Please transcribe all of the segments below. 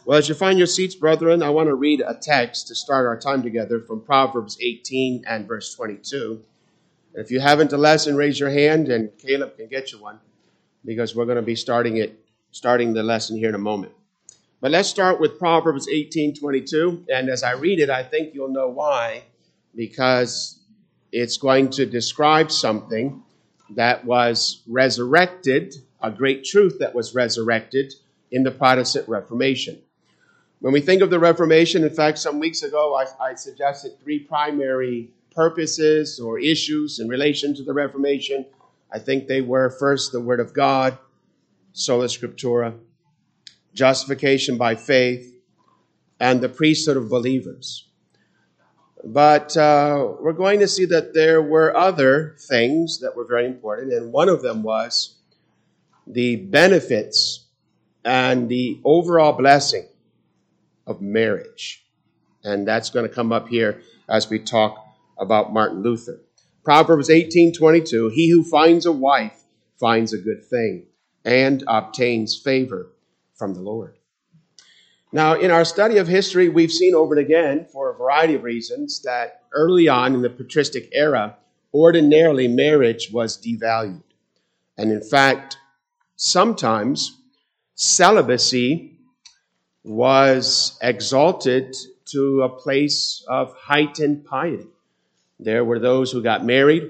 Well, as you find your seats, brethren, I want to read a text to start our time together from Proverbs 18 and verse 22. If you haven't a lesson, raise your hand, and Caleb can get you one, because we're going to be starting the lesson here in a moment. But let's start with Proverbs 18:22, and as I read it, I think you'll know why, because it's going to describe something that was resurrected, a great truth that was resurrected in the Protestant Reformation. When we think of the Reformation, in fact, some weeks ago, I suggested three primary purposes or issues in relation to the Reformation. I think they were, first, the Word of God, sola scriptura, justification by faith, and the priesthood of believers. But we're going to see that there were other things that were very important, and one of them was the benefits and the overall blessing of marriage. And that's going to come up here as we talk about Martin Luther. Proverbs 18:22, he who finds a wife finds a good thing and obtains favor from the Lord. Now, in our study of history, we've seen over and again, for a variety of reasons, that early on in the patristic era, ordinarily marriage was devalued. And in fact, sometimes celibacy was exalted to a place of heightened piety. There were those who got married,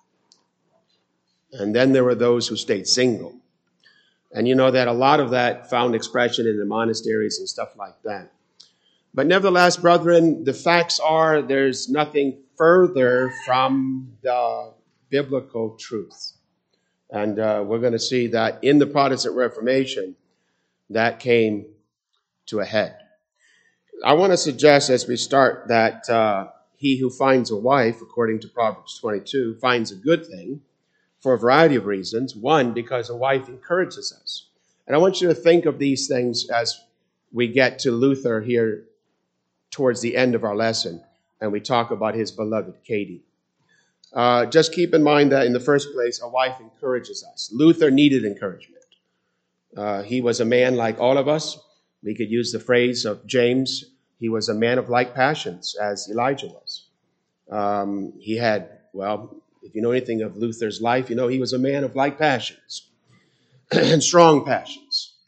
and then there were those who stayed single. And you know that a lot of that found expression in the monasteries and stuff like that. But nevertheless, brethren, the facts are there's nothing further from the biblical truth. And we're going to see that in the Protestant Reformation, that came to a head. I want to suggest as we start that he who finds a wife, according to Proverbs 22, finds a good thing for a variety of reasons. One, because a wife encourages us. And I want you to think of these things as we get to Luther here towards the end of our lesson, and we talk about his beloved Katie. Just keep in mind that in the first place, a wife encourages us. Luther needed encouragement. He was a man like all of us. We could use the phrase of James, he was a man of like passions, as Elijah was. He had, if you know anything of Luther's life, you know he was a man of like passions and strong passions.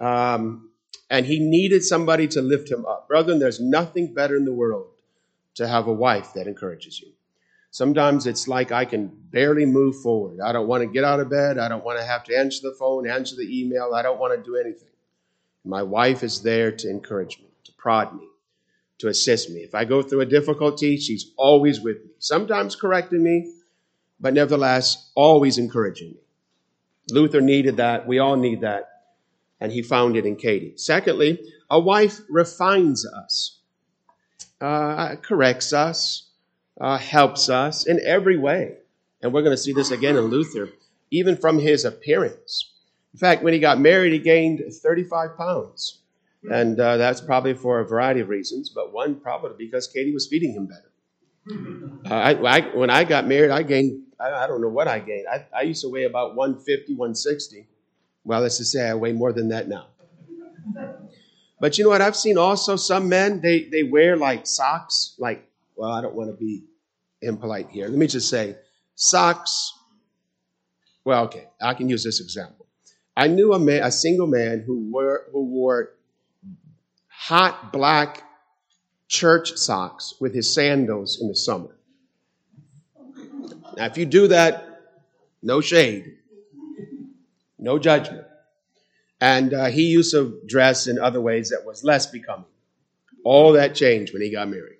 And he needed somebody to lift him up. Brethren, there's nothing better in the world to have a wife that encourages you. Sometimes it's like I can barely move forward. I don't want to get out of bed. I don't want to have to answer the phone, answer the email. I don't want to do anything. My wife is there to encourage me, to prod me, to assist me. If I go through a difficulty, she's always with me. Sometimes correcting me, but nevertheless, always encouraging me. Luther needed that. We all need that. And he found it in Katie. Secondly, a wife refines us, corrects us, helps us in every way. And we're going to see this again in Luther, even from his appearance. In fact, when he got married, he gained 35 pounds. And that's probably for a variety of reasons, but one probably because Katie was feeding him better. When I got married, I gained, I don't know what I gained. I used to weigh about 150, 160. Well, let's just say I weigh more than that now. But you know what? I've seen also some men, they wear like socks, I don't want to be impolite here. Let me just say socks. Well, okay, I can use this example. I knew a single man who wore hot black church socks with his sandals in the summer. Now, if you do that, no shade, no judgment. And he used to dress in other ways that was less becoming. All that changed when he got married.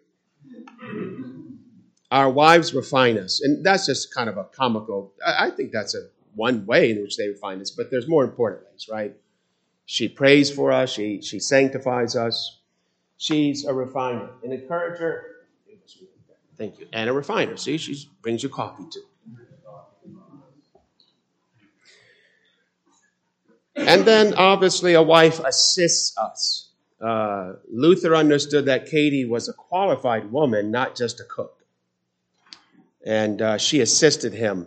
Our wives refine us. And that's just kind of a comical, I think that's one way in which they refine us, but there's more important ways, right? She prays for us. She sanctifies us. She's a refiner, an encourager. Thank you. And a refiner. See, she brings you coffee too. And then, obviously, a wife assists us. Luther understood that Katie was a qualified woman, not just a cook. And she assisted him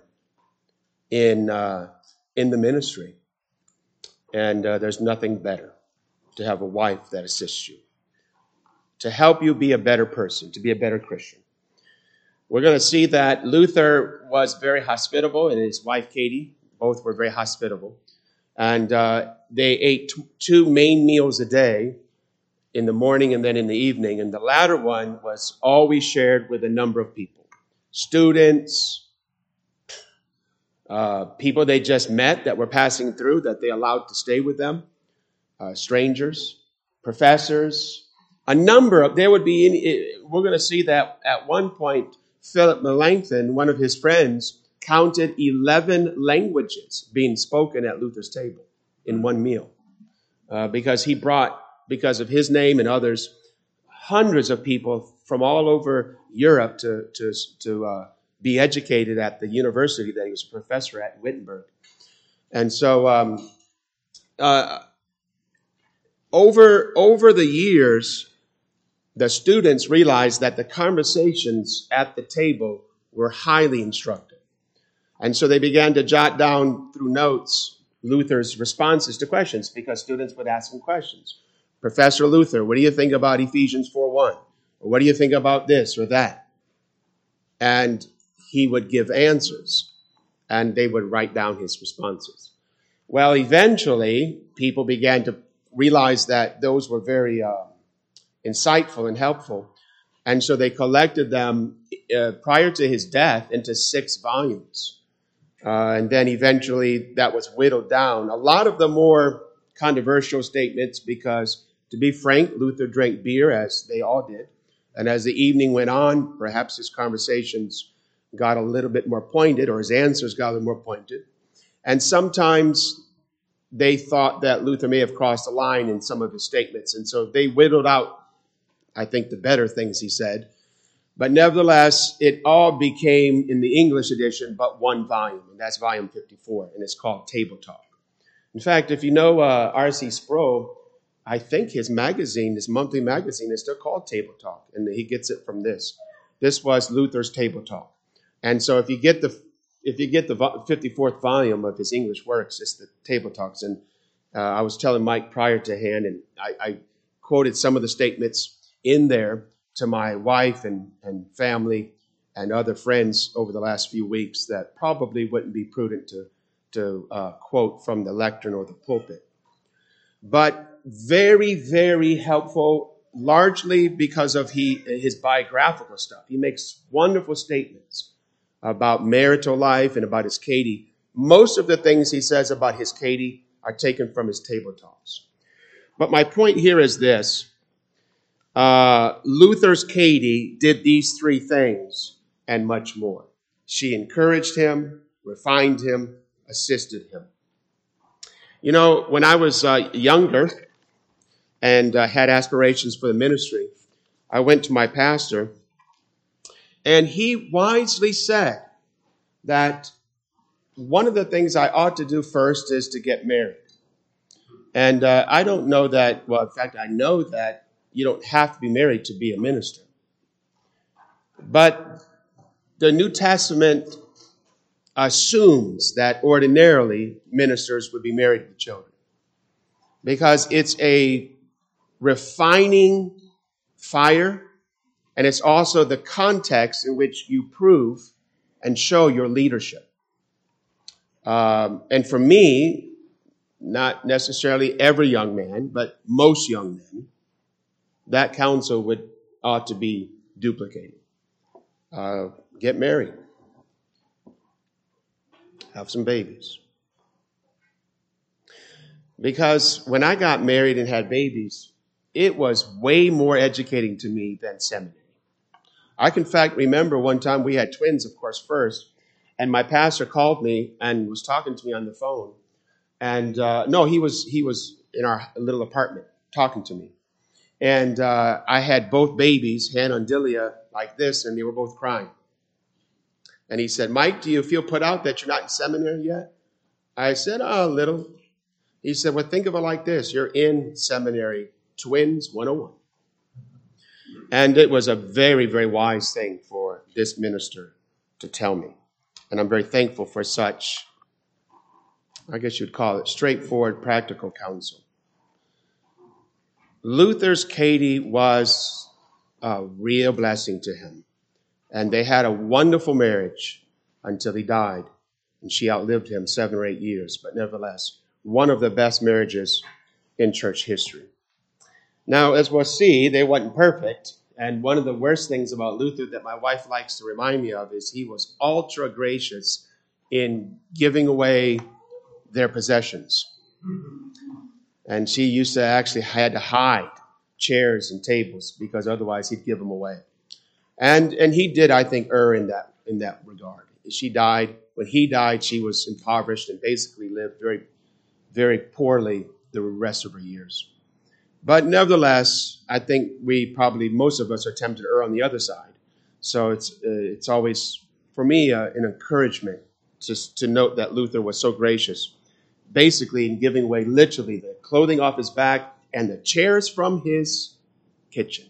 in the ministry. And there's nothing better. to have a wife that assists you, to help you be a better person, to be a better Christian. We're going to see that Luther was very hospitable, and his wife Katie, both were very hospitable. And they ate two main meals a day, in the morning and then in the evening. And the latter one was always shared with a number of people. Students, people they just met that were passing through that they allowed to stay with them, strangers, professors, a number of, there would be, we're going to see that at one point, Philip Melanchthon, one of his friends, counted 11 languages being spoken at Luther's table in one meal, because he brought, because of his name and others, hundreds of people from all over Europe to be educated at the university that he was a professor at in Wittenberg. And so over the years, the students realized that the conversations at the table were highly instructive. And so they began to jot down through notes Luther's responses to questions, because students would ask him questions. Professor Luther, what do you think about Ephesians 4:1? Or what do you think about this or that? And he would give answers, and they would write down his responses. Well, eventually, people began to realize that those were very insightful and helpful. And so they collected them prior to his death into 6 volumes. And then eventually that was whittled down. A lot of the more controversial statements, because to be frank, Luther drank beer, as they all did. And as the evening went on, perhaps his conversations got a little bit more pointed, or his answers got a little more pointed. And sometimes they thought that Luther may have crossed a line in some of his statements. And so they whittled out, I think, the better things he said. But nevertheless, it all became, in the English edition, but one volume. And that's volume 54, and it's called Table Talk. In fact, if you know R.C. Sproul, I think his magazine, his monthly magazine, is still called Table Talk, and he gets it from this. This was Luther's Table Talk. And so if you get the 54th volume of his English works, it's the Table Talks. And I was telling Mike prior to hand, and I quoted some of the statements in there to my wife and family and other friends over the last few weeks that probably wouldn't be prudent to quote from the lectern or the pulpit. But very, very helpful, largely because of his biographical stuff. He makes wonderful statements about marital life and about his Katie. Most of the things he says about his Katie are taken from his Table Talks. But my point here is this. Luther's Katie did these 3 things and much more. She encouraged him, refined him, assisted him. You know, when I was younger and had aspirations for the ministry, I went to my pastor, and he wisely said that one of the things I ought to do first is to get married. And I don't know that, well, in fact, I know that you don't have to be married to be a minister. But the New Testament assumes that ordinarily ministers would be married with children, because it's a refining fire, and it's also the context in which you prove and show your leadership. And for me, not necessarily every young man, but most young men, that counsel ought to be duplicated. Get married. Have some babies. Because when I got married and had babies, it was way more educating to me than seminary. I can, in fact, remember one time we had twins, of course, first, and my pastor called me and was talking to me on the phone. And no, he was in our little apartment talking to me. And I had both babies, Hannah and Delia, like this, and they were both crying. And he said, Mike, do you feel put out that you're not in seminary yet? I said, a little. He said, well, think of it like this. You're in seminary, twins 101. And it was a very, very wise thing for this minister to tell me. And I'm very thankful for such, I guess you'd call it, straightforward, practical counsel. Luther's Katie was a real blessing to him. And they had a wonderful marriage until he died. And she outlived him 7 or 8 years. But nevertheless, one of the best marriages in church history. Now, as we'll see, they weren't perfect. And one of the worst things about Luther that my wife likes to remind me of is he was ultra gracious in giving away their possessions. And she used to actually had to hide chairs and tables because otherwise he'd give them away. And he did, I think, err in that regard. She died. When he died, she was impoverished and basically lived very, very poorly the rest of her years. But nevertheless, I think most of us are tempted to err on the other side. So it's always, for me, an encouragement to note that Luther was so gracious, basically in giving away literally the clothing off his back and the chairs from his kitchen.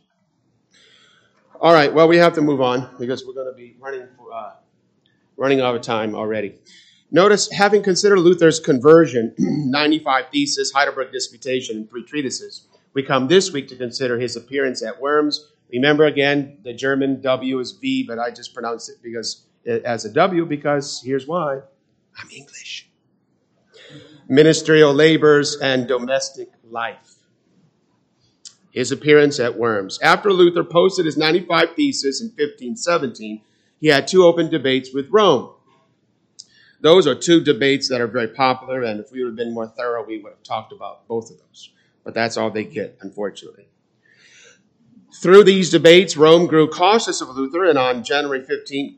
All right, well, we have to move on because we're going to be running out of time already. Notice, having considered Luther's conversion, 95 theses, Heidelberg Disputation, and 3 treatises, we come this week to consider his appearance at Worms. Remember, again, the German W is V, but I just pronounced it as a W because here's why. I'm English. Ministerial labors and domestic life. His appearance at Worms. After Luther posted his 95 Theses in 1517, he had 2 open debates with Rome. Those are 2 debates that are very popular, and if we would have been more thorough, we would have talked about both of those. But that's all they get, unfortunately. Through these debates, Rome grew cautious of Luther, and on June 15,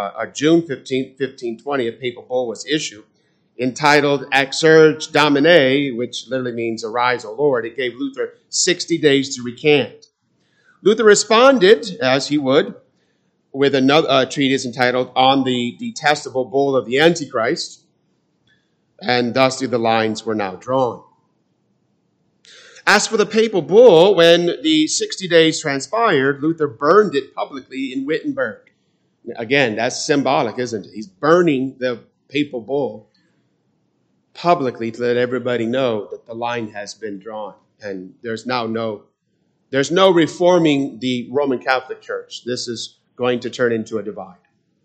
1520, a papal bull was issued entitled Exsurge Domine, which literally means Arise, O Lord. It gave Luther 60 days to recant. Luther responded, as he would, with another treatise entitled On the Detestable Bull of the Antichrist, and thus the lines were now drawn. As for the papal bull, when the 60 days transpired, Luther burned it publicly in Wittenberg. Again, that's symbolic, isn't it? He's burning the papal bull publicly to let everybody know that the line has been drawn. And there's no reforming the Roman Catholic Church. This is going to turn into a divide.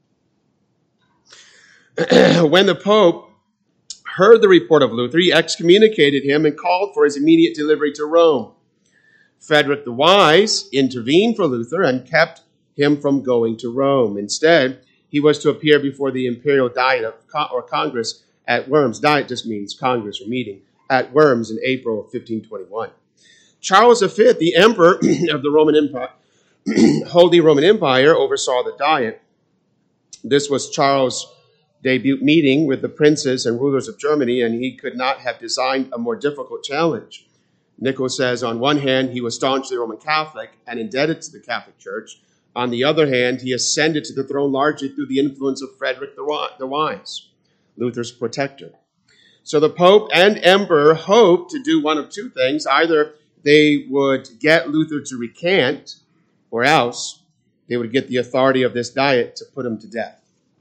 When the Pope heard the report of Luther, he excommunicated him and called for his immediate delivery to Rome. Frederick the Wise intervened for Luther and kept him from going to Rome. Instead, he was to appear before the imperial diet or Congress at Worms. Diet just means Congress or meeting. At Worms in April of 1521. Charles V, the emperor of the Roman Empire, Holy Roman Empire, oversaw the diet. This was Charles' debut meeting with the princes and rulers of Germany, and he could not have designed a more difficult challenge. Nichols says, on one hand, he was staunchly Roman Catholic and indebted to the Catholic Church. On the other hand, he ascended to the throne largely through the influence of Frederick the Wise, Luther's protector. So the Pope and Emperor hoped to do one of 2 things. Either they would get Luther to recant, or else they would get the authority of this diet to put him to death.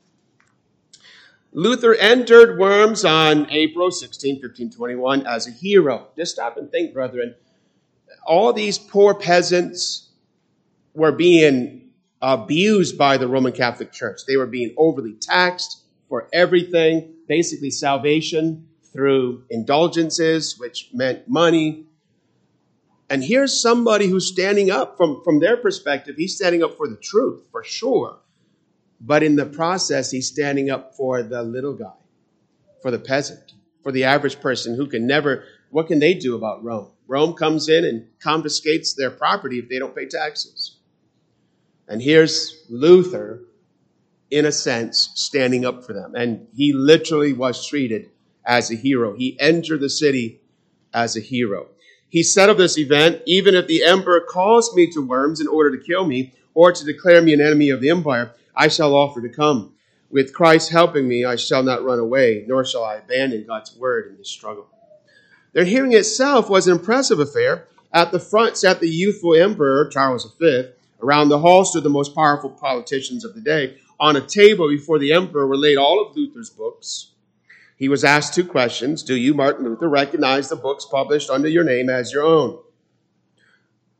Luther entered Worms on April 16, 1521 as a hero. Just stop and think, brethren. All these poor peasants were being abused by the Roman Catholic Church. They were being overly taxed for everything, basically salvation through indulgences, which meant money. And here's somebody who's standing up from their perspective. He's standing up for the truth, for sure. But in the process, he's standing up for the little guy, for the peasant, for the average person who can never, what can they do about Rome? Rome comes in and confiscates their property if they don't pay taxes. And here's Luther, in a sense, standing up for them. And he literally was treated as a hero. He entered the city as a hero. He said of this event, even if the emperor calls me to Worms in order to kill me or to declare me an enemy of the empire, I shall offer to come. With Christ helping me, I shall not run away, nor shall I abandon God's word in this struggle. Their hearing itself was an impressive affair. At the front sat the youthful emperor, Charles V. Around the hall stood the most powerful politicians of the day. On a table before the emperor were laid all of Luther's books. He was asked 2 questions. Do you, Martin Luther, recognize the books published under your name as your own?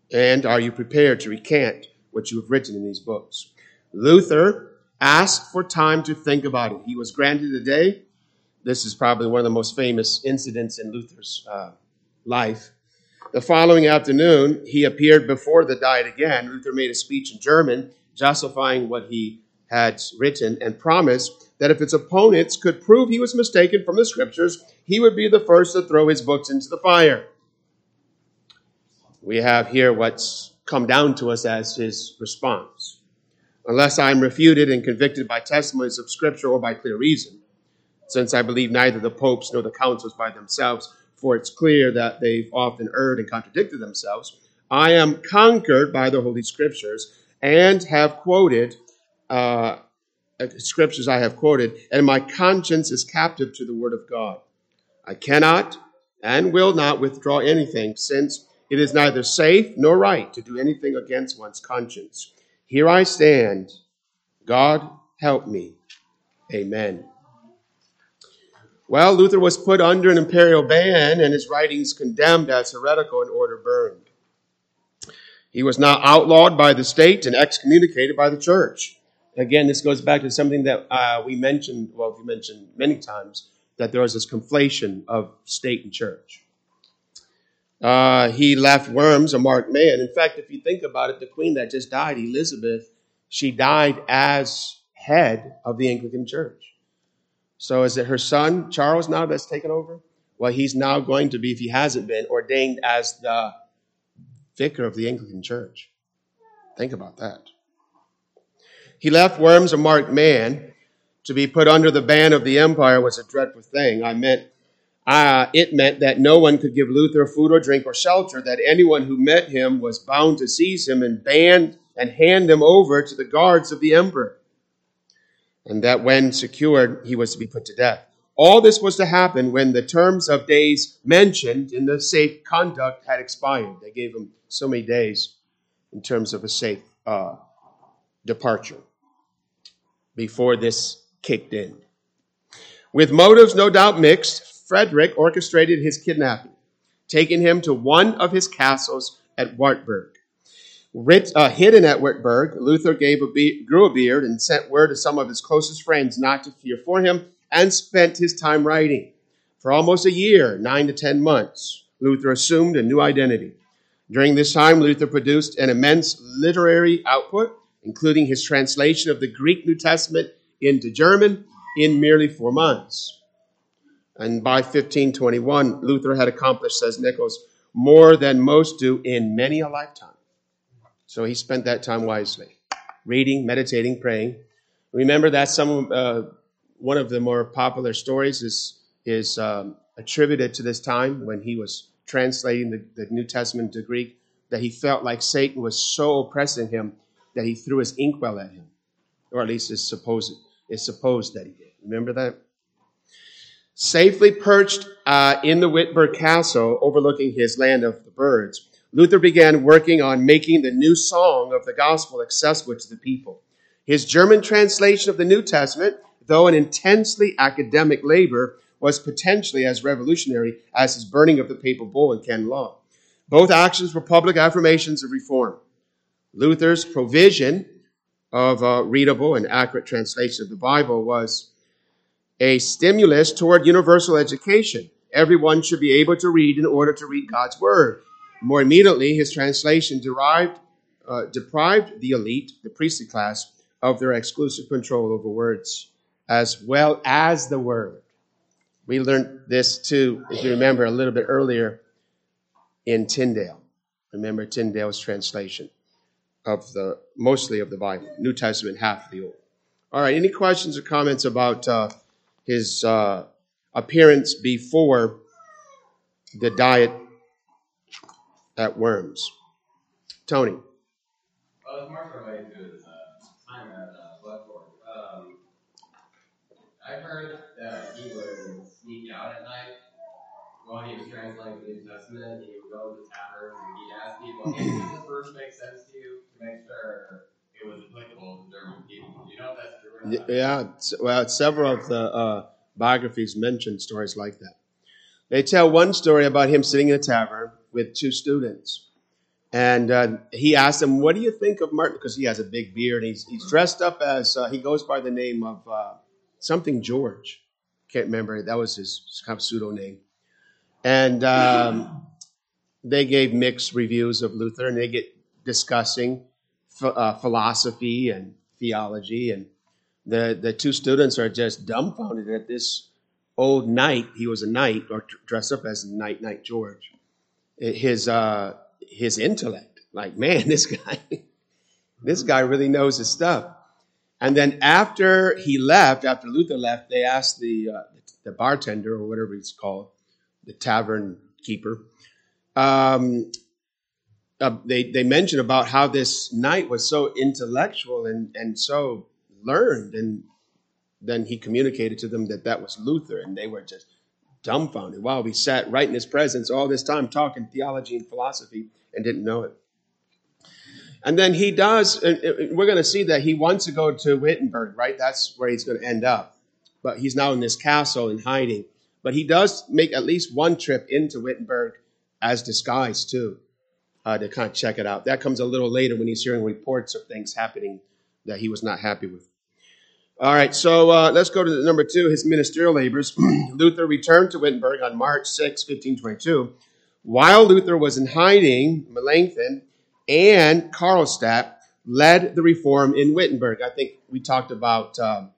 And are you prepared to recant what you have written in these books? Luther asked for time to think about it. He was granted a day. This is probably one of the most famous incidents in Luther's life. The following afternoon, he appeared before the Diet again. Luther made a speech in German, justifying what he had written, and promised that if his opponents could prove he was mistaken from the scriptures, he would be the first to throw his books into the fire. We have here what's come down to us as his response. Unless I am refuted and convicted by testimonies of Scripture or by clear reason, since I believe neither the popes nor the councils by themselves, for it's clear that they've often erred and contradicted themselves, I am conquered by the Holy Scriptures and have quoted, scriptures I have quoted, and my conscience is captive to the word of God. I cannot and will not withdraw anything, since it is neither safe nor right to do anything against one's conscience. Here I stand. God help me. Amen. Well, Luther was put under an imperial ban and his writings condemned as heretical and order burned. He was now outlawed by the state and excommunicated by the church. Again, this goes back to something that we mentioned many times, that there was this conflation of state and church. He left Worms a marked man. In fact, if you think about it, the queen that just died, Elizabeth, she died as head of the Anglican Church. So is it her son, Charles, now that's taken over? Well, he's now going to be, if he hasn't been, ordained as the vicar of the Anglican Church. Think about that. He left Worms a marked man. To be put under the ban of the empire was a dreadful thing. It meant that no one could give Luther food or drink or shelter, that anyone who met him was bound to seize him and hand him over to the guards of the emperor, and that when secured, he was to be put to death. All this was to happen when the terms of days mentioned in the safe conduct had expired. They gave him so many days in terms of a safe departure before this kicked in. With motives no doubt mixed, Frederick orchestrated his kidnapping, taking him to one of his castles at Wartburg. Hidden at Wartburg, Luther grew a beard and sent word to some of his closest friends not to fear for him, and spent his time writing. For almost a year, 9 to 10 months, Luther assumed a new identity. During this time, Luther produced an immense literary output, including his translation of the Greek New Testament into German in merely 4 months. And by 1521, Luther had accomplished, says Nichols, more than most do in many a lifetime. So he spent that time wisely, reading, meditating, praying. Remember that one of the more popular stories is attributed to this time when he was translating the New Testament to Greek, that he felt like Satan was so oppressing him that he threw his inkwell at him, or at least it's supposed that he did. Remember that? Safely perched in the Wittenberg Castle overlooking his land of the birds, Luther began working on making the new song of the gospel accessible to the people. His German translation of the New Testament, though an intensely academic labor, was potentially as revolutionary as his burning of the papal bull and canon law. Both actions were public affirmations of reform. Luther's provision of a readable and accurate translation of the Bible was a stimulus toward universal education. Everyone should be able to read in order to read God's word. More immediately, his translation deprived the elite, the priestly class, of their exclusive control over words, as well as the word. We learned this too, if you remember, a little bit earlier in Tyndale. Remember Tyndale's translation of mostly of the Bible, New Testament, half of the Old. All right, any questions or comments about his appearance before the Diet at Worms? Tony. Well, it's more related to his time at Blackboard. I've heard that he would sneak out at night while he was translating the New Testament. He would go to the tavern and he'd ask people, hey, does this verse make sense to you? To make sure it was applicable to German people. Do you know if that's true or not? Yeah, well, several of the biographies mention stories like that. They tell one story about him sitting in a tavern with two students. And he asked him, "What do you think of Martin?" Because he has a big beard. He's dressed up as he goes by the name of something George. Can't remember. That was his kind of pseudo name. And they gave mixed reviews of Luther, and they get discussing philosophy and theology, and the two students are just dumbfounded at this old knight. He was a knight, or dressed up as Knight George. His intellect, like, man, this guy really knows his stuff. And then after Luther left, they asked the bartender, or whatever he's called, the tavern keeper. They mentioned about how this knight was so intellectual and so learned, and then he communicated to them that was Luther, and they were just dumbfounded. Wow, we sat right in his presence all this time talking theology and philosophy and didn't know it. And then he does, we're going to see that he wants to go to Wittenberg, right? That's where he's going to end up. But he's now in this castle in hiding. But he does make at least one trip into Wittenberg as disguise too, to kind of check it out. That comes a little later when he's hearing reports of things happening that he was not happy with. All right, so let's go to number 2, his ministerial labors. Luther returned to Wittenberg on March 6, 1522. While Luther was in hiding, Melanchthon and Karlstadt led the reform in Wittenberg. I think we talked about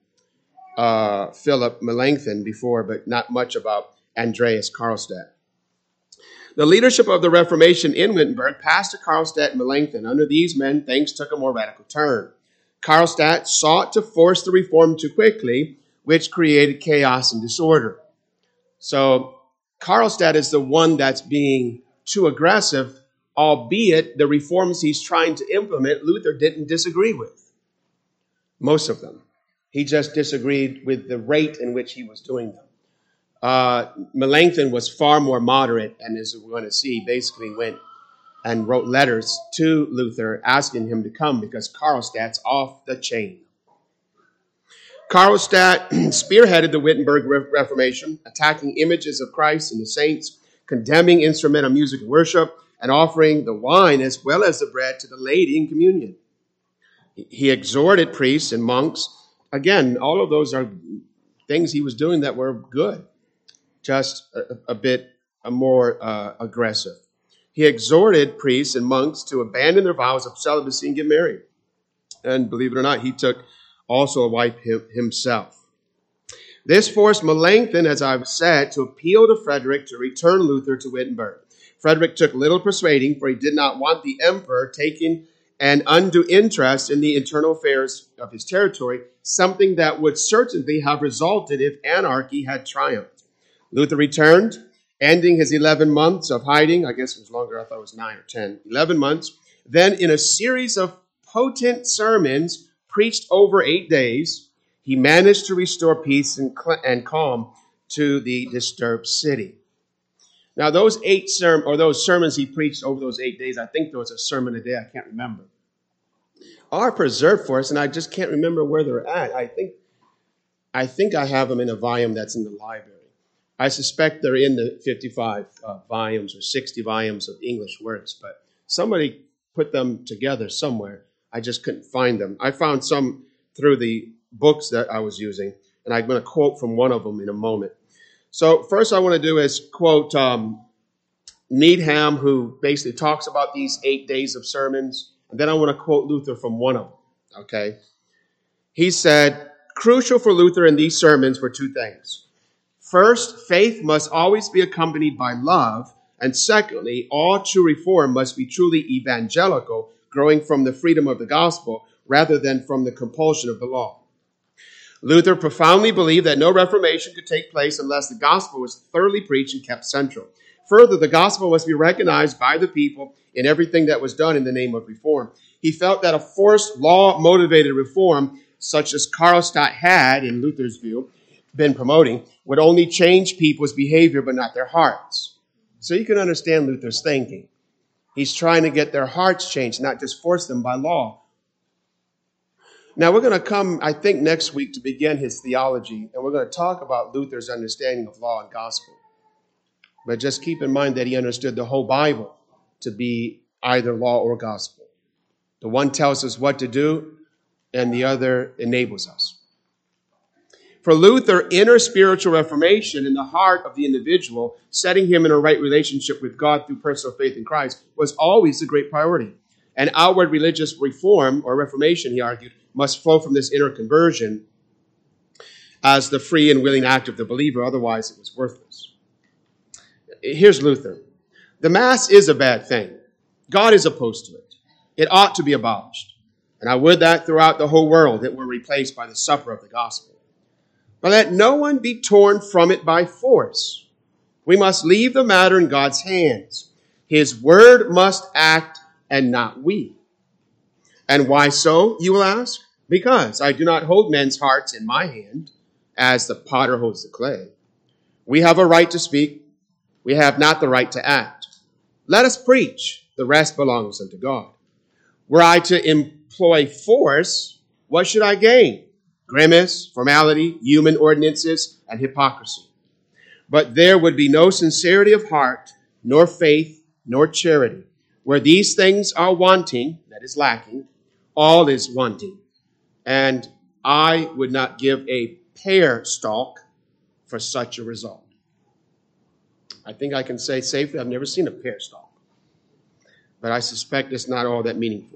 Philip Melanchthon before, but not much about Andreas Karlstadt. The leadership of the Reformation in Wittenberg passed to Karlstadt and Melanchthon. Under these men, things took a more radical turn. Karlstadt sought to force the reform too quickly, which created chaos and disorder. So Karlstadt is the one that's being too aggressive, albeit the reforms he's trying to implement, Luther didn't disagree with. Most of them. He just disagreed with the rate in which he was doing them. Melanchthon was far more moderate, and as we're going to see, basically went and wrote letters to Luther asking him to come because Karlstadt's off the chain. Karlstadt spearheaded the Wittenberg Reformation, attacking images of Christ and the saints, condemning instrumental music and worship, and offering the wine as well as the bread to the laity in communion. He exhorted priests and monks. Again, all of those are things he was doing that were good, just a bit more aggressive. He exhorted priests and monks to abandon their vows of celibacy and get married. And believe it or not, he took also a wife himself. This forced Melanchthon, as I've said, to appeal to Frederick to return Luther to Wittenberg. Frederick took little persuading, for he did not want the emperor taking an undue interest in the internal affairs of his territory, something that would certainly have resulted if anarchy had triumphed. Luther returned, ending his 11 months of hiding. I guess it was longer. I thought it was 9 or 10. 11 months. Then in a series of potent sermons preached over 8 days, he managed to restore peace and calm to the disturbed city. Now, those sermons he preached over those 8 days, I think there was a sermon a day, I can't remember, are preserved for us, and I just can't remember where they're at. I think I have them in a volume that's in the library. I suspect they're in the 55 volumes or 60 volumes of English works, but somebody put them together somewhere. I just couldn't find them. I found some through the books that I was using, and I'm going to quote from one of them in a moment. So first I want to do is quote Needham, who basically talks about these 8 days of sermons, and then I want to quote Luther from one of them, okay? He said, crucial for Luther in these sermons were 2 things. First, faith must always be accompanied by love, and secondly, all true reform must be truly evangelical, growing from the freedom of the gospel rather than from the compulsion of the law. Luther profoundly believed that no reformation could take place unless the gospel was thoroughly preached and kept central. Further, the gospel must be recognized by the people in everything that was done in the name of reform. He felt that a forced law-motivated reform, such as Karlstadt had, in Luther's view, been promoting, would only change people's behavior but not their hearts. So you can understand Luther's thinking. He's trying to get their hearts changed, not just force them by law. Now, we're going to come, I think, next week to begin his theology, and we're going to talk about Luther's understanding of law and gospel. But just keep in mind that he understood the whole Bible to be either law or gospel. The one tells us what to do, and the other enables us. For Luther, inner spiritual reformation in the heart of the individual, setting him in a right relationship with God through personal faith in Christ, was always a great priority. And outward religious reform, or reformation, he argued, must flow from this inner conversion as the free and willing act of the believer. Otherwise, it was worthless. Here's Luther. The Mass is a bad thing. God is opposed to it. It ought to be abolished. And I would that throughout the whole world it were replaced by the supper of the gospel. But let no one be torn from it by force. We must leave the matter in God's hands. His word must act and not we. And why so, you will ask? Because I do not hold men's hearts in my hand, as the potter holds the clay. We have a right to speak. We have not the right to act. Let us preach. The rest belongs unto God. Were I to employ force, what should I gain? Grimace, formality, human ordinances, and hypocrisy. But there would be no sincerity of heart, nor faith, nor charity. Where these things are wanting, that is lacking, all is wanting. And I would not give a pear stalk for such a result. I think I can say safely, I've never seen a pear stalk. But I suspect it's not all that meaningful.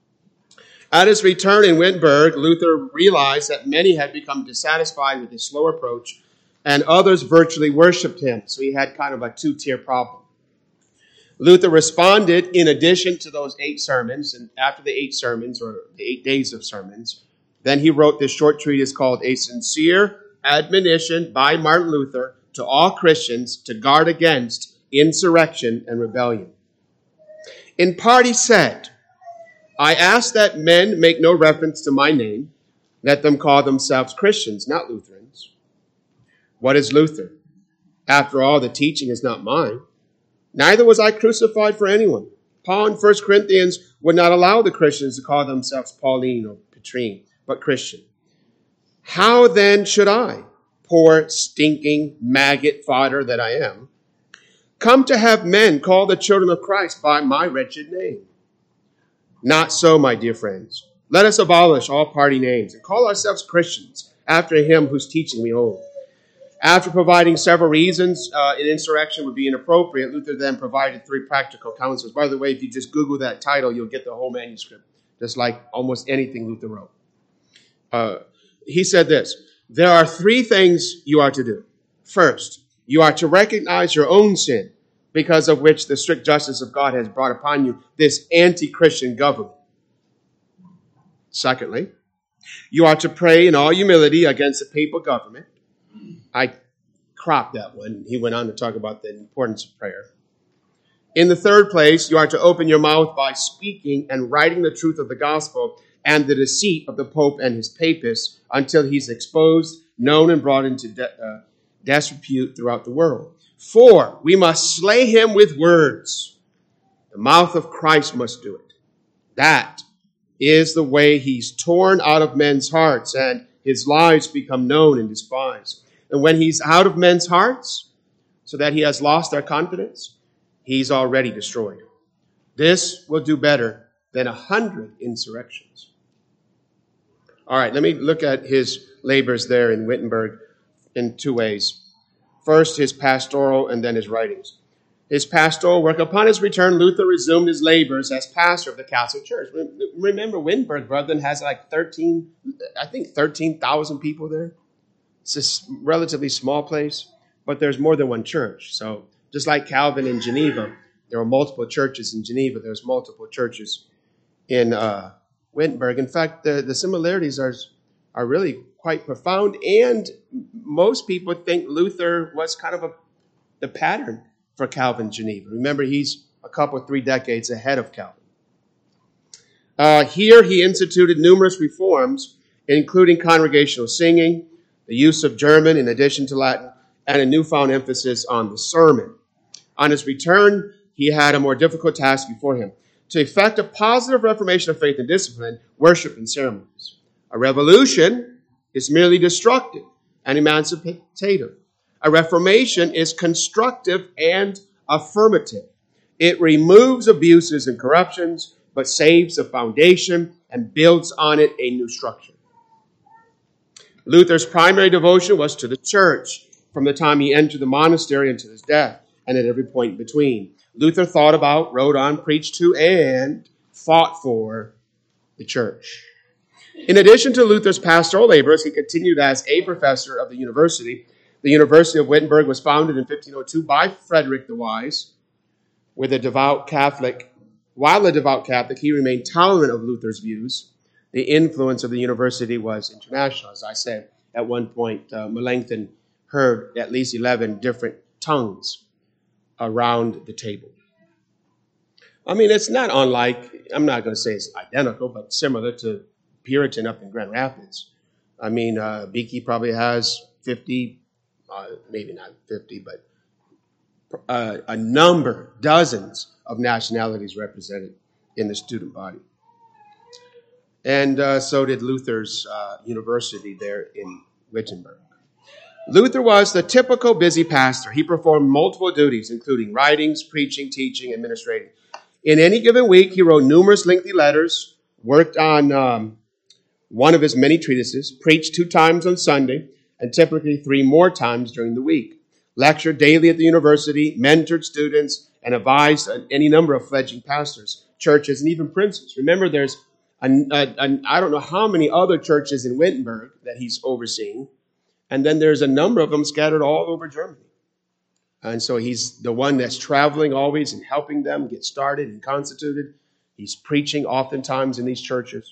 At his return in Wittenberg, Luther realized that many had become dissatisfied with his slow approach, and others virtually worshipped him. So he had kind of a two-tier problem. Luther responded in addition to those 8 sermons, and after the 8 sermons, or the 8 days of sermons, then he wrote this short treatise called A Sincere Admonition by Martin Luther to all Christians to guard against insurrection and rebellion. In part he said, I ask that men make no reference to my name. Let them call themselves Christians, not Lutherans. What is Luther? After all, the teaching is not mine. Neither was I crucified for anyone. Paul in 1 Corinthians would not allow the Christians to call themselves Pauline or Petrine, but Christian. How then should I, poor, stinking, maggot fodder that I am, come to have men call the children of Christ by my wretched name? Not so, my dear friends. Let us abolish all party names and call ourselves Christians after him whose teaching we hold. After providing several reasons an insurrection would be inappropriate, Luther then provided 3 practical counsels. By the way, if you just Google that title, you'll get the whole manuscript, just like almost anything Luther wrote. He said this, there are 3 things you are to do. First, you are to recognize your own sin, because of which the strict justice of God has brought upon you this anti-Christian government. Secondly, you are to pray in all humility against the papal government. I cropped that one. He went on to talk about the importance of prayer. In the third place, you are to open your mouth by speaking and writing the truth of the gospel and the deceit of the Pope and his papists until he's exposed, known, and brought into disrepute throughout the world. 4, we must slay him with words. The mouth of Christ must do it. That is the way he's torn out of men's hearts and his lies become known and despised. And when he's out of men's hearts, so that he has lost their confidence, he's already destroyed. This will do better than 100 insurrections. All right, let me look at his labors there in Wittenberg in 2 ways. First, his pastoral and then his writings. His pastoral work. Upon his return, Luther resumed his labors as pastor of the Catholic Church. Remember, Wittenberg, brethren, has like 13,000 people there. It's a relatively small place, but there's more than one church. So just like Calvin in Geneva, there were multiple churches in Geneva. There's multiple churches in Wittenberg. In fact, the similarities are really quite profound, and most people think Luther was kind of the pattern for Calvin Geneva. Remember, he's a couple, 3 decades ahead of Calvin. Here he instituted numerous reforms, including congregational singing, the use of German in addition to Latin, and a newfound emphasis on the sermon. On his return, he had a more difficult task before him: to effect a positive reformation of faith and discipline, worship, and ceremonies. A revolution is merely destructive and emancipative. A reformation is constructive and affirmative. It removes abuses and corruptions, but saves the foundation and builds on it a new structure. Luther's primary devotion was to the church from the time he entered the monastery until his death, and at every point between. Luther thought about, wrote on, preached to, and fought for the church. In addition to Luther's pastoral labors, he continued as a professor of the university. The University of Wittenberg was founded in 1502 by Frederick the Wise. While a devout Catholic, he remained tolerant of Luther's views. The influence of the university was international. As I said, at one point, Melanchthon heard at least 11 different tongues around the table. I mean, it's not unlike, I'm not going to say it's identical, but similar to Puritan up in Grand Rapids. I mean, Beakey probably has 50, maybe not 50, but a number, dozens of nationalities represented in the student body. And so did Luther's university there in Wittenberg. Luther was the typical busy pastor. He performed multiple duties, including writings, preaching, teaching, administrating. In any given week, he wrote numerous lengthy letters, worked on one of his many treatises, preached 2 times on Sunday, and typically 3 more times during the week. Lectured daily at the university, mentored students, and advised any number of fledgling pastors, churches, and even princes. Remember, there's I don't know how many other churches in Wittenberg that he's overseeing, and then there's a number of them scattered all over Germany. And so he's the one that's traveling always and helping them get started and constituted. He's preaching oftentimes in these churches.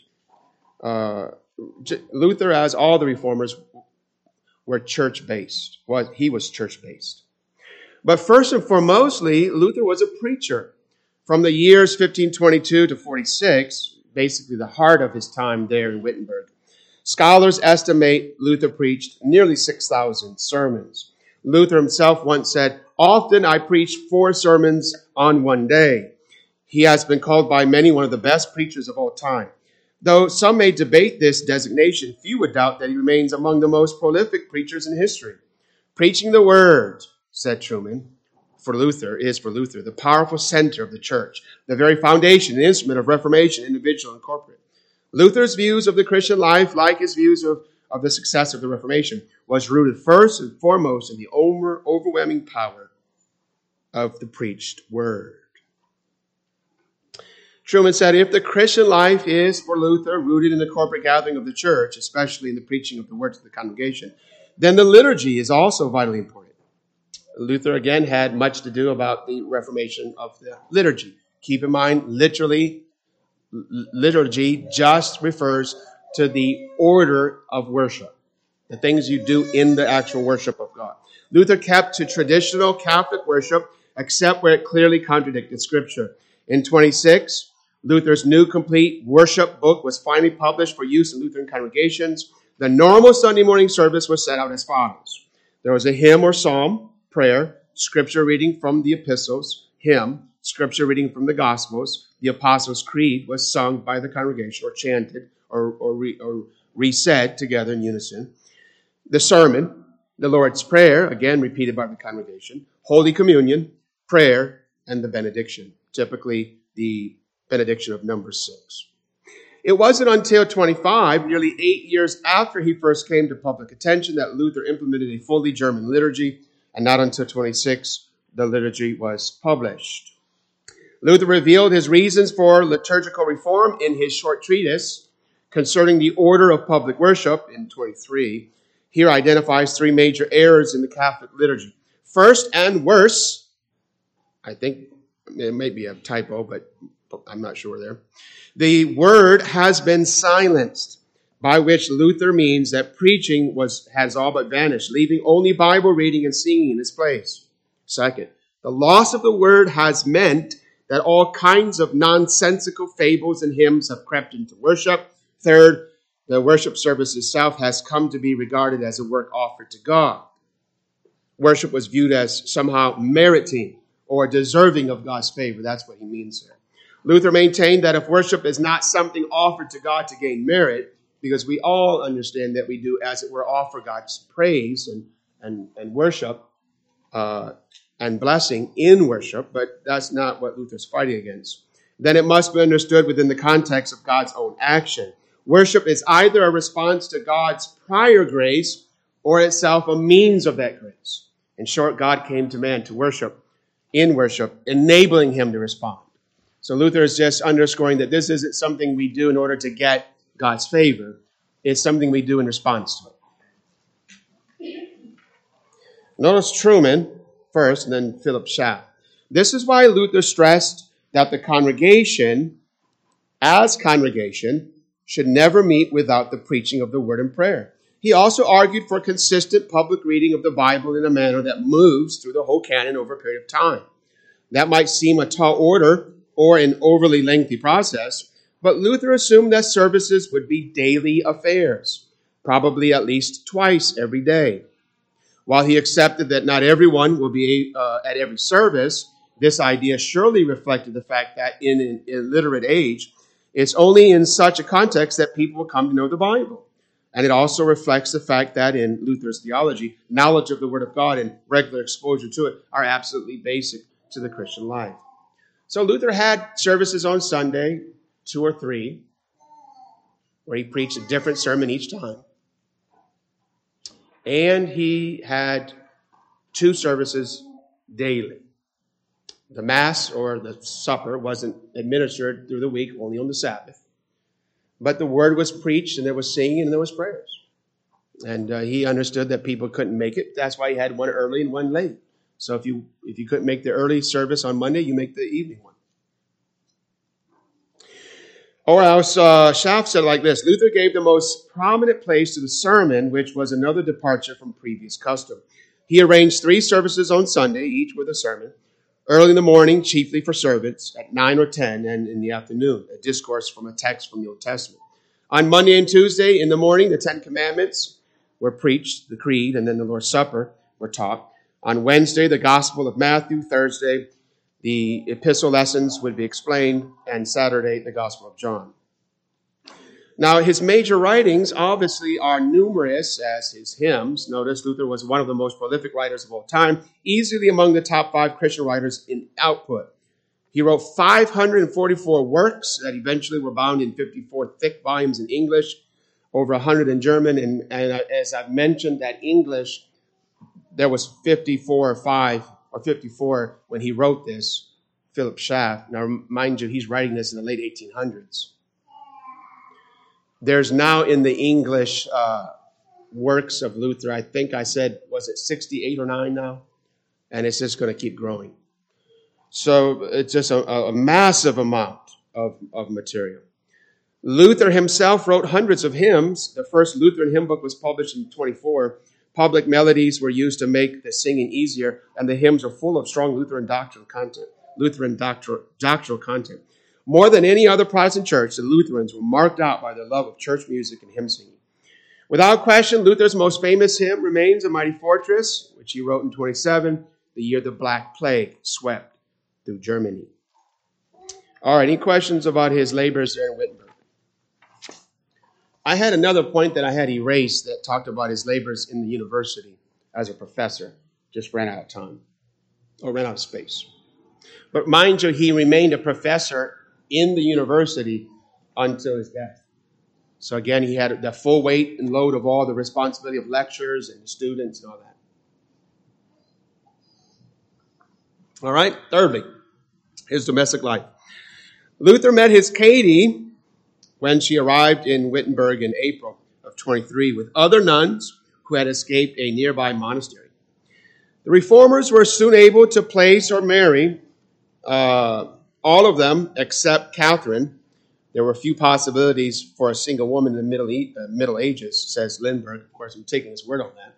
Luther, as all the reformers, were church-based. He was church-based. But first and foremostly, Luther was a preacher. From the years 1522 to 46, basically the heart of his time there in Wittenberg, scholars estimate Luther preached nearly 6,000 sermons. Luther himself once said, "Often I preach 4 sermons on one day." He has been called by many one of the best preachers of all time. Though some may debate this designation, few would doubt that he remains among the most prolific preachers in history. Preaching the word, said Truman, is for Luther, the powerful center of the church, the very foundation and instrument of reformation, individual and corporate. Luther's views of the Christian life, like his views of the success of the Reformation, was rooted first and foremost in the overwhelming power of the preached word. Truman said, if the Christian life is, for Luther, rooted in the corporate gathering of the church, especially in the preaching of the word to the congregation, then the liturgy is also vitally important. Luther, again, had much to do about the reformation of the liturgy. Keep in mind, liturgy just refers to the order of worship, the things you do in the actual worship of God. Luther kept to traditional Catholic worship, except where it clearly contradicted Scripture. In 26, Luther's new complete worship book was finally published for use in Lutheran congregations. The normal Sunday morning service was set out as follows. There was a hymn or psalm, prayer, scripture reading from the epistles, hymn, scripture reading from the Gospels. The Apostles' Creed was sung by the congregation or chanted or re-said together in unison. The sermon, the Lord's Prayer, again repeated by the congregation, Holy Communion, prayer, and the benediction, typically the benediction of number 6. It wasn't until 25, nearly 8 years after he first came to public attention, that Luther implemented a fully German liturgy, and not until 26 the liturgy was published. Luther revealed his reasons for liturgical reform in his short treatise concerning the order of public worship in 23. Here identifies 3 major errors in the Catholic liturgy. First and worst, I think it may be a typo, but I'm not sure there. The word has been silenced, by which Luther means that preaching has all but vanished, leaving only Bible reading and singing in its place. Second, the loss of the word has meant that all kinds of nonsensical fables and hymns have crept into worship. Third, the worship service itself has come to be regarded as a work offered to God. Worship was viewed as somehow meriting or deserving of God's favor. That's what he means there. Luther maintained that if worship is not something offered to God to gain merit, because we all understand that we do, as it were, offer God's praise and worship, and blessing in worship, but that's not what Luther's fighting against, then it must be understood within the context of God's own action. Worship is either a response to God's prior grace or itself a means of that grace. In short, God came to man to worship, in worship, enabling him to respond. So Luther is just underscoring that this isn't something we do in order to get God's favor. It's something we do in response to it. Notice Truman first, and then Philip Schaff. This is why Luther stressed that the congregation, as congregation, should never meet without the preaching of the word and prayer. He also argued for consistent public reading of the Bible in a manner that moves through the whole canon over a period of time. That might seem a tall order or an overly lengthy process, but Luther assumed that services would be daily affairs, probably at least twice every day. While he accepted that not everyone will be at every service, this idea surely reflected the fact that in an illiterate age, it's only in such a context that people will come to know the Bible. And it also reflects the fact that in Luther's theology, knowledge of the Word of God and regular exposure to it are absolutely basic to the Christian life. So Luther had services on Sunday, 2 or 3, where he preached a different sermon each time. And he had 2 services daily. The Mass or the supper wasn't administered through the week, only on the Sabbath. But the word was preached, and there was singing, and there was prayers. And he understood that people couldn't make it. That's why he had one early and one late. So if you couldn't make the early service on Monday, you make the evening one. Or else, Schaff said like this: Luther gave the most prominent place to the sermon, which was another departure from previous custom. He arranged 3 services on Sunday, each with a sermon. Early in the morning, chiefly for servants, at 9 or 10, and in the afternoon, a discourse from a text from the Old Testament. On Monday and Tuesday in the morning, the 10 Commandments were preached, the Creed, and then the Lord's Supper were taught. On Wednesday, the Gospel of Matthew. Thursday, the epistle lessons would be explained, and Saturday, the Gospel of John. Now, his major writings obviously are numerous as his hymns. Notice Luther was one of the most prolific writers of all time, easily among the top 5 Christian writers in output. He wrote 544 works that eventually were bound in 54 thick volumes in English, over 100 in German, and as I've mentioned, that English, there was 54 when he wrote this, Philip Schaff. Now, mind you, he's writing this in the late 1800s. There's now in the English works of Luther, I think I said, was it 68 or 9 now? And it's just going to keep growing. So it's just a massive amount of material. Luther himself wrote hundreds of hymns. The first Lutheran hymn book was published in 1924. Public melodies were used to make the singing easier, and the hymns are full of strong Lutheran doctrinal content. More than any other Protestant church, the Lutherans were marked out by their love of church music and hymn singing. Without question, Luther's most famous hymn remains A Mighty Fortress, which he wrote in 1927, the year the Black Plague swept through Germany. All right, any questions about his labors there in Wittenberg? I had another point that I had erased that talked about his labors in the university as a professor. Just ran out of time, or ran out of space. But mind you, he remained a professor in the university until his death. So again, he had the full weight and load of all the responsibility of lectures and students and all that. All right, thirdly, his domestic life. Luther met his Katie when she arrived in Wittenberg in April of 23 with other nuns who had escaped a nearby monastery. The reformers were soon able to place or marry all of them except Catherine. There were few possibilities for a single woman in the Middle Ages, says Lindbergh. Of course, I'm taking his word on that.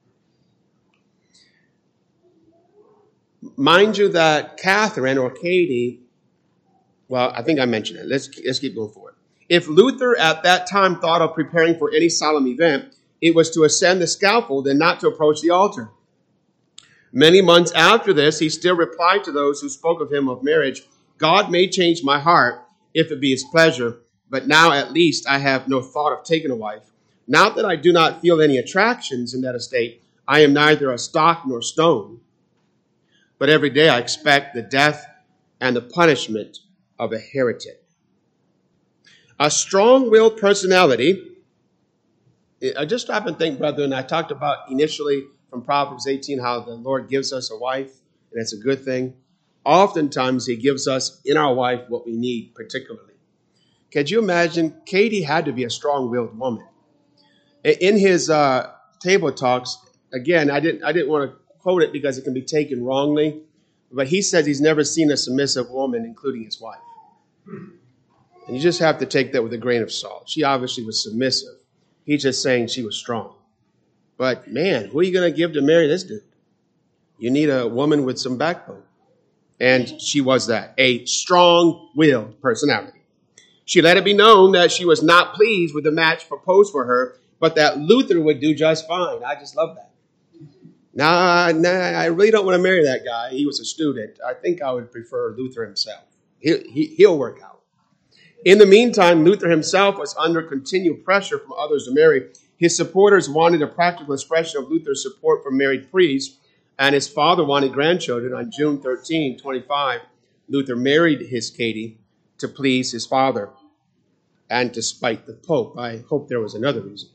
Mind you that Catherine or Katie, well, I think I mentioned it. Let's keep going forward. If Luther at that time thought of preparing for any solemn event, it was to ascend the scaffold and not to approach the altar. Many months after this, he still replied to those who spoke of him of marriage, God may change my heart if it be his pleasure, but now at least I have no thought of taking a wife. Not that I do not feel any attractions in that estate. I am neither a stock nor stone. but every day I expect the death and the punishment of a heretic. A strong-willed personality. I just stop and think, brethren, I talked about initially from Proverbs 18 how the Lord gives us a wife, and it's a good thing. Oftentimes, he gives us in our wife what we need particularly. Could you imagine? Katie had to be a strong-willed woman. In his table talks, again, I didn't want to quote it because it can be taken wrongly, but he says he's never seen a submissive woman, including his wife. And you just have to take that with a grain of salt. She obviously was submissive. He's just saying she was strong. But man, who are you going to give to marry this dude? You need a woman with some backbone. And she was that, a strong-willed personality. She let it be known that she was not pleased with the match proposed for her, but that Luther would do just fine. I just love that. Nah, I really don't want to marry that guy. He was a student. I think I would prefer Luther himself. He'll work out. In the meantime, Luther himself was under continual pressure from others to marry. His supporters wanted a practical expression of Luther's support for married priests, and his father wanted grandchildren. On June 13, 25, Luther married his Katie to please his father and to spite the Pope. I hope there was another reason.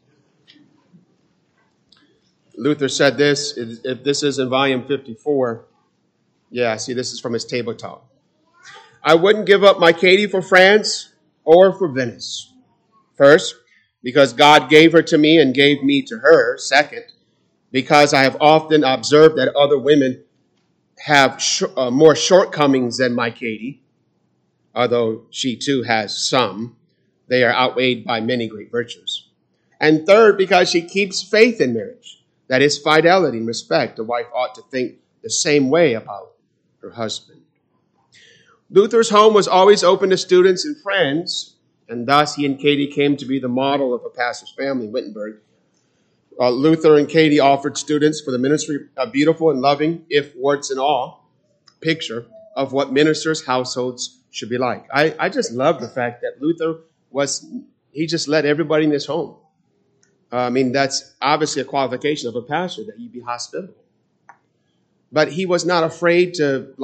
Luther said this, if this is in volume 54. Yeah, see, this is from his table talk. I wouldn't give up my Katie for France or for Venice. First, because God gave her to me and gave me to her. Second, because I have often observed that other women have more shortcomings than my Katie, although she too has some. They are outweighed by many great virtues. And third, because she keeps faith in marriage. That is fidelity and respect. The wife ought to think the same way about her husband. Luther's home was always open to students and friends, and thus he and Katie came to be the model of a pastor's family in Wittenberg. Luther and Katie offered students for the ministry a beautiful and loving, if warts and all, picture of what ministers' households should be like. I just love the fact that Luther he just let everybody in his home. That's obviously a qualification of a pastor, that you be hospitable. But he was not afraid to,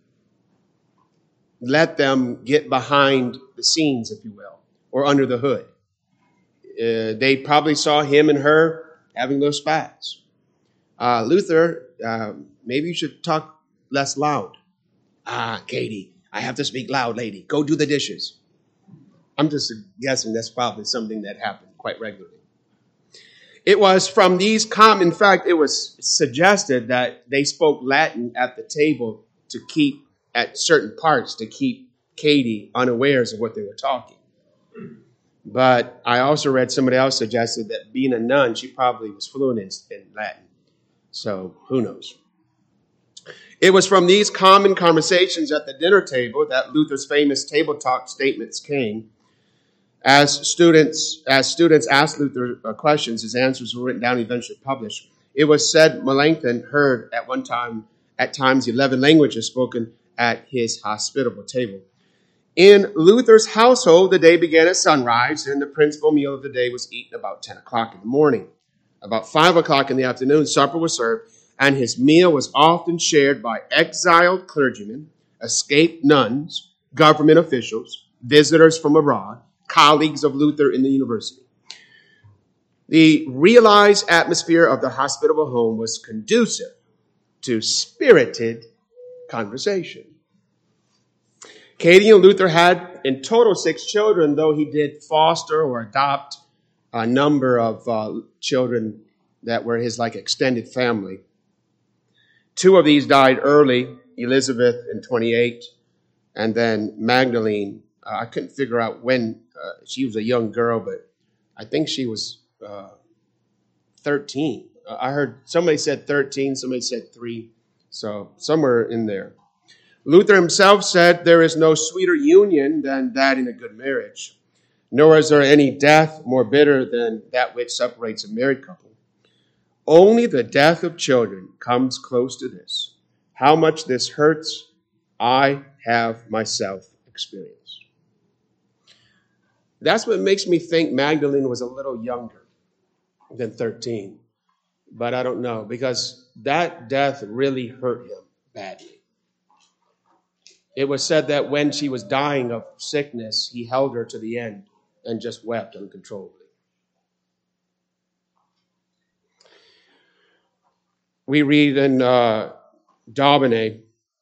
let them get behind the scenes, if you will, or under the hood. They probably saw him and her having those spats. Luther, maybe you should talk less loud. Katie, I have to speak loud, lady. Go do the dishes. I'm just guessing that's probably something that happened quite regularly. It was from these in fact, it was suggested that they spoke Latin at the table to keep, at certain parts, to keep Katie unawares of what they were talking. But I also read somebody else suggested that being a nun, she probably was fluent in Latin. So who knows? It was from these common conversations at the dinner table that Luther's famous table talk statements came. As students asked Luther questions, his answers were written down and eventually published. It was said Melanchthon heard at times 11 languages spoken at his hospitable table. In Luther's household, the day began at sunrise, and the principal meal of the day was eaten about 10 o'clock in the morning. About 5 o'clock in the afternoon, supper was served, and his meal was often shared by exiled clergymen, escaped nuns, government officials, visitors from abroad, colleagues of Luther in the university. The realized atmosphere of the hospitable home was conducive to spirited conversation. Katie and Luther had in total 6 children, though he did foster or adopt a number of children that were his extended family. 2 of these died early, Elizabeth in 28, and then Magdalene. I couldn't figure out when. She was a young girl, but I think she was 13. I heard somebody said 13, somebody said 3, so somewhere in there. Luther himself said there is no sweeter union than that in a good marriage, nor is there any death more bitter than that which separates a married couple. Only the death of children comes close to this. How much this hurts, I have myself experienced. That's what makes me think Magdalene was a little younger than 13. But I don't know, because that death really hurt him badly. It was said that when she was dying of sickness, he held her to the end and just wept uncontrollably. We read in Daubeny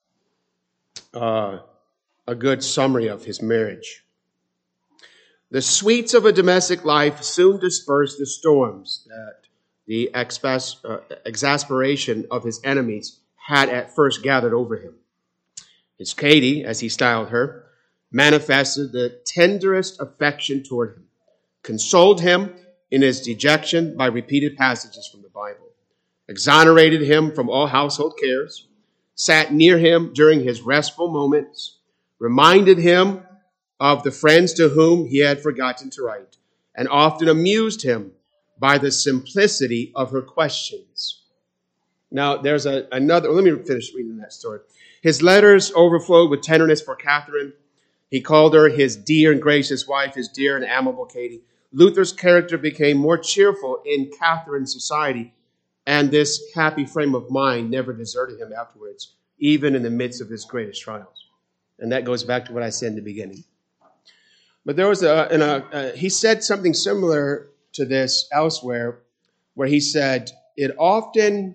a good summary of his marriage. The sweets of a domestic life soon disperse the storms that the exasperation of his enemies had at first gathered over him. His Katie, as he styled her, manifested the tenderest affection toward him, consoled him in his dejection by repeated passages from the Bible, exonerated him from all household cares, sat near him during his restful moments, reminded him of the friends to whom he had forgotten to write, and often amused him by the simplicity of her questions. Now, there's another, let me finish reading that story. His letters overflowed with tenderness for Catherine. He called her his dear and gracious wife, his dear and amiable Katie. Luther's character became more cheerful in Catherine's society, and this happy frame of mind never deserted him afterwards, even in the midst of his greatest trials. And that goes back to what I said in the beginning. But there was he said something similar to this elsewhere, where he said, it often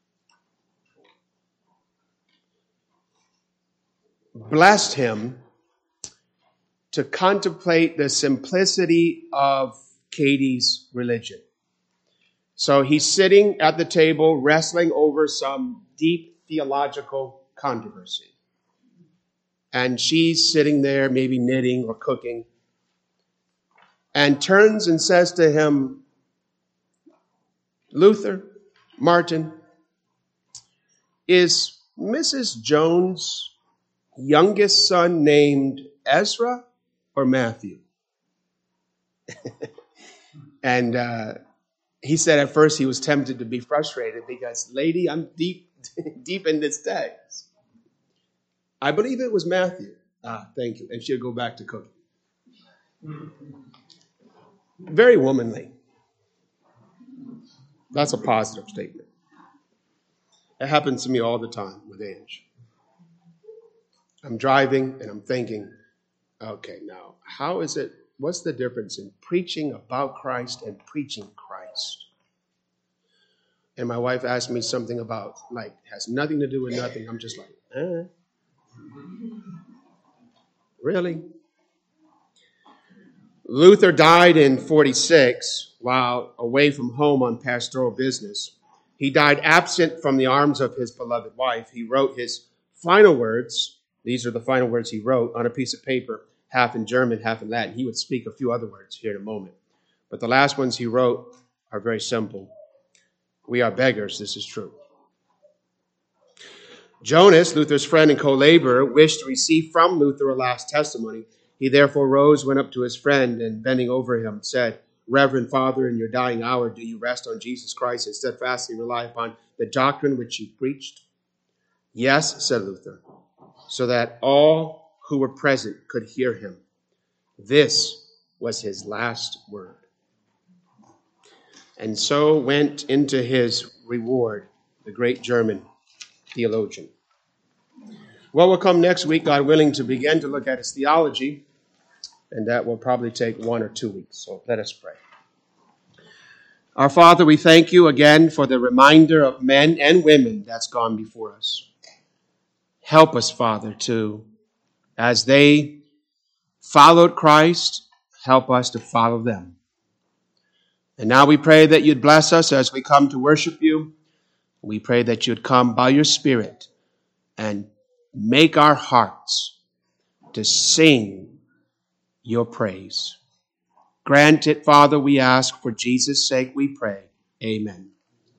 blessed him to contemplate the simplicity of Katie's religion. So he's sitting at the table wrestling over some deep theological controversy. And she's sitting there maybe knitting or cooking, and turns and says to him, Luther, Martin, is Mrs. Jones' youngest son named Ezra or Matthew? And he said at first he was tempted to be frustrated because, lady, I'm deep in this text. I believe it was Matthew. Thank you. And she'll go back to cooking. Very womanly. That's a positive statement. It happens to me all the time with Ange. I'm driving and I'm thinking, okay, now, what's the difference in preaching about Christ and preaching Christ? And my wife asked me something about, has nothing to do with nothing. I'm just like, really? Luther died in 46 while away from home on pastoral business. He died absent from the arms of his beloved wife. He wrote his final words. These are the final words he wrote on a piece of paper, half in German, half in Latin. He would speak a few other words here in a moment. But the last ones he wrote are very simple. We are beggars, this is true. Jonas, Luther's friend and co-laborer, wished to receive from Luther a last testimony. He therefore rose, went up to his friend, and bending over him, said, Reverend Father, in your dying hour, do you rest on Jesus Christ and steadfastly rely upon the doctrine which you preached? Yes, said Luther, so that all who were present could hear him. This was his last word. And so went into his reward the great German theologian. Well, we'll come next week, God willing, to begin to look at his theology, and that will probably take 1 or 2 weeks. So let us pray. Our Father, we thank you again for the reminder of men and women that's gone before us. Help us, Father, to, as they followed Christ, help us to follow them. And now we pray that you'd bless us as we come to worship you. We pray that you'd come by your Spirit and make our hearts to sing your praise. Grant it, Father, we ask. For Jesus' sake we pray. Amen.